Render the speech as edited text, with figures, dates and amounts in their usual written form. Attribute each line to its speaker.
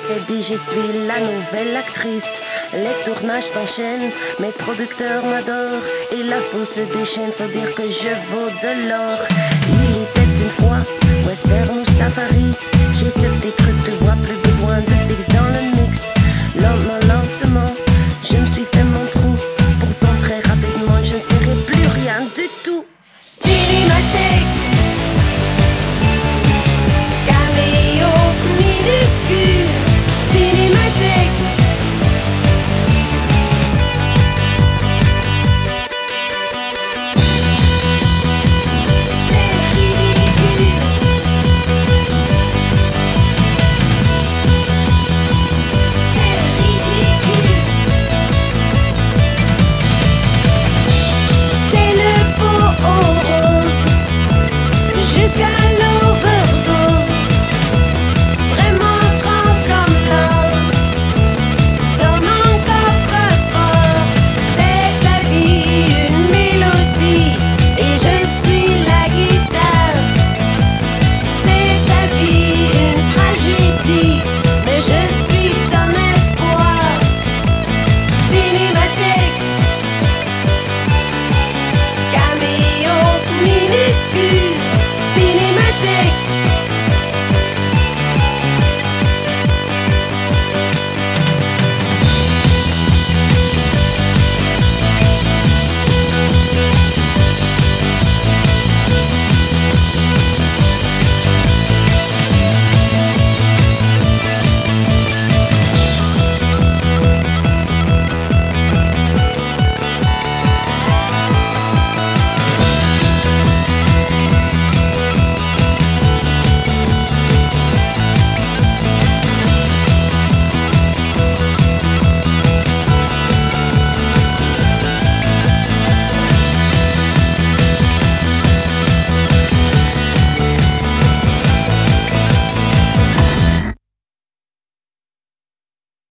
Speaker 1: s'est dit je suis la nouvelle actrice. Les tournages s'enchaînent, mes producteurs m'adorent et la foule se déchaîne, faut dire que je vaux de l'or. Il était une fois western ou safari, j'ai ce petit truc, tu vois, plus besoin de fixe dans le mix.